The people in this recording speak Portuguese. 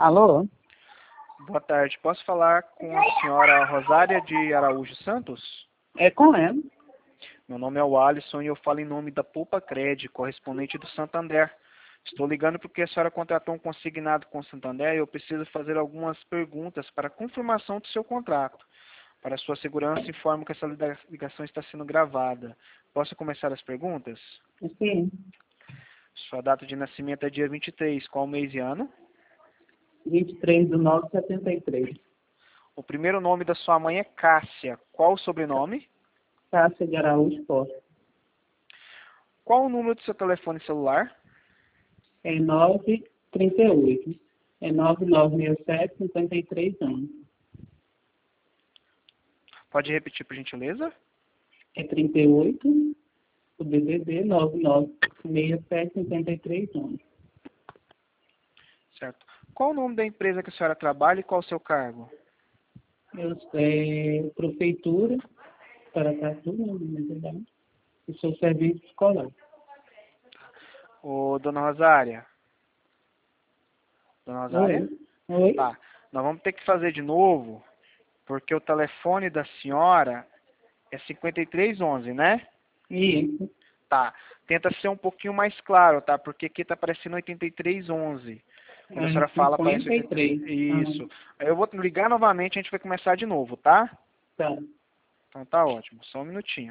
Alô? Boa tarde. Posso falar com a senhora Rosária de Araújo Santos? É com ela. Meu nome é o Alisson e eu falo em nome da Poupa Cred, correspondente do Santander. Estou ligando porque a senhora contratou um consignado com o Santander e eu preciso fazer algumas perguntas para confirmação do seu contrato. Para sua segurança, informo que essa ligação está sendo gravada. Posso começar as perguntas? Sim, Sua data de nascimento é dia 23. Qual mês e ano? 23/9/73. O primeiro nome da sua mãe é Cássia. Qual o sobrenome? Cássia de Araújo Costa. Qual o número do seu telefone celular? É 938. É 9967-53 anos. Pode repetir, por gentileza? É 38, o DDD 9967-53 anos. Certo. Qual o nome da empresa que a senhora trabalha e qual o seu cargo? Prefeitura, Paracatu, na verdade. E sou serviço escolar. Ô, dona Rosária? Dona Rosária? Oi? Oi? Tá. Nós vamos ter que fazer de novo, porque o telefone da senhora é 5311, né? Isso. Tá. Tenta ser um pouquinho mais claro, tá? Porque aqui tá aparecendo 8311. Quando a É senhora fala, aparece 83. 53. Isso. Aí eu vou ligar novamente e a gente vai começar de novo, tá? Tá. Então tá ótimo. Só um minutinho.